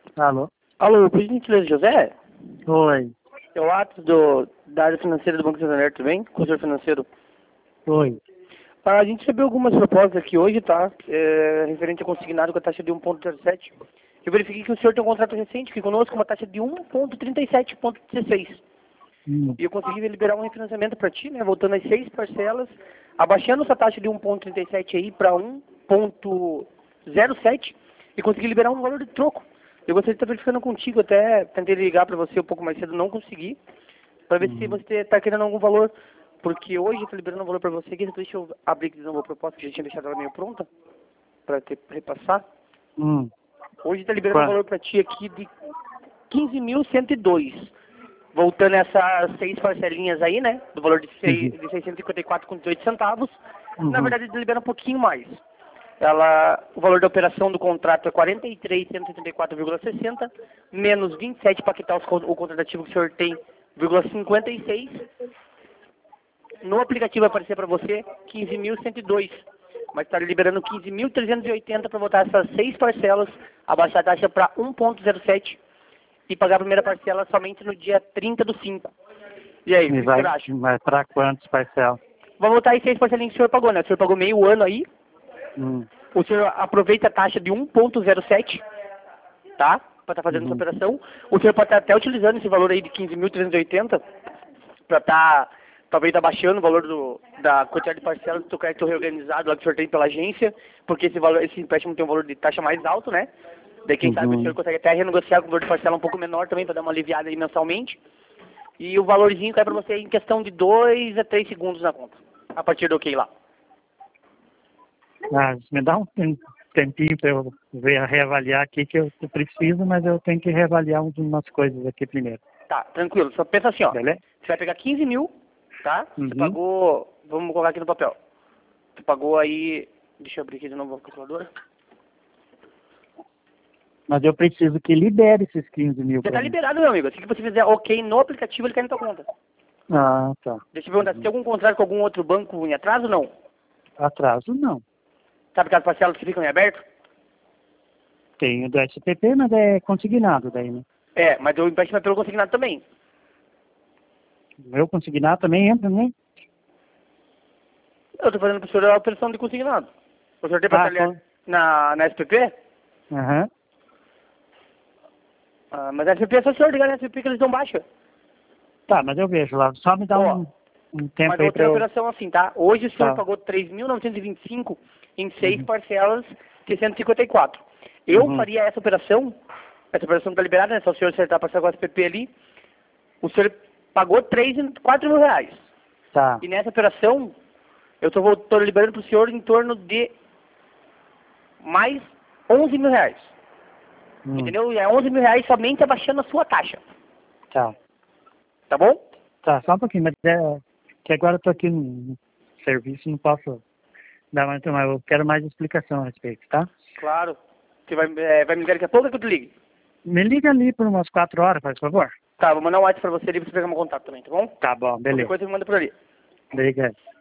Alô? Alô, por gentileza, José? Oi. É o Atos da área financeira do Banco Santander, tudo bem? Conselho financeiro. Oi. A gente recebeu algumas propostas aqui hoje, tá? Referente a consignado com a taxa de 1,07. Eu verifiquei que o senhor tem um contrato recente aqui conosco com uma taxa de 1,37,16. E eu consegui liberar um refinanciamento para ti, né? Voltando às 6 parcelas, abaixando essa taxa de 1,37 aí para 1,07 e consegui liberar um valor de troco. Eu gostaria de estar verificando contigo, até tentei ligar para você um pouco mais cedo, não consegui, para ver se você está querendo algum valor, porque hoje eu estou liberando um valor para você aqui, deixa eu abrir aqui de novo a proposta, que já tinha deixado ela meio pronta, para repassar. Hoje está liberando um Quanto? valor para ti aqui de 15.102. Voltando essas 6 parcelinhas aí, né? Do valor de 654,18 centavos. Na verdade, ele libera um pouquinho mais. O valor da operação do contrato é 43.174,60, menos 27 para quitar o contratativo que o senhor tem, 56. No aplicativo vai aparecer para você 15.102. Mas está liberando 15.380 para botar essas 6 parcelas, abaixar a taxa para 1,07 e pagar a primeira parcela somente no dia 30/5. E aí, o que o senhor acha? Vai para quantos parcelas? Vai voltar aí 6 parcelinhas que o senhor pagou, né? O senhor pagou meio ano aí. O senhor aproveita a taxa de 1,07, tá? Para estar fazendo essa operação. O senhor pode estar até utilizando esse valor aí de 15.380 para estar, talvez, abaixando o valor da quantidade de parcelas do crédito reorganizado lá que o senhor tem pela agência, porque esse empréstimo tem um valor de taxa mais alto, né? Daí, quem sabe, o senhor consegue até renegociar com o valor de parcela um pouco menor também, para dar uma aliviada aí mensalmente. E o valorzinho cai para você em questão de 2 a 3 segundos na conta, a partir do OK lá. Me dá um tempinho para eu reavaliar aqui, que eu preciso, mas eu tenho que reavaliar umas coisas aqui primeiro. Tá, tranquilo. Só pensa assim, ó. Beleza? Você vai pegar 15 mil, tá? Você pagou, vamos colocar aqui no papel. Você pagou aí, deixa eu abrir aqui de novo a calculadora. Mas eu preciso que libere esses 15 mil. Já tá liberado, meu amigo. Assim que você fizer OK no aplicativo, ele cai na tua conta. Ah, tá. Deixa eu perguntar, você tem algum contrato com algum outro banco em atraso ou não? Atraso não. Sabe aquelas parcelas que ficam em aberto? Tenho do SPP, mas é consignado daí, né? Mas o empréstimo é pelo consignado também. O meu consignado também entra, né? Eu tô fazendo pro senhor a operação de consignado. O senhor tem parcela na SPP? Mas a SPP é só o senhor ligar na SPP que eles dão baixa. Tá, mas eu vejo lá. Só me dá um tempo mas aí outra operação assim, tá? Hoje o senhor pagou 3.925 em 6 parcelas de 154. Eu faria essa operação tá liberada, né? Só o senhor acertar a parcela com a SPP ali. O senhor pagou 4 mil reais. Tá. E nessa operação, eu tô liberando pro senhor em torno de mais 11 mil reais. Entendeu? É 11 mil reais somente abaixando a sua taxa. Tá. Tá bom? Tá, só um pouquinho, mas que agora eu tô aqui no serviço, não posso dar mais, mas eu quero mais explicação a respeito, tá? Claro. Você vai me ligar daqui a pouco que eu te ligue? Me liga ali por umas 4 horas, por favor. Tá, vou mandar um WhatsApp pra você ali pra você pegar meu contato também, tá bom? Tá bom, beleza. Qualquer coisa me manda por ali. Obrigado.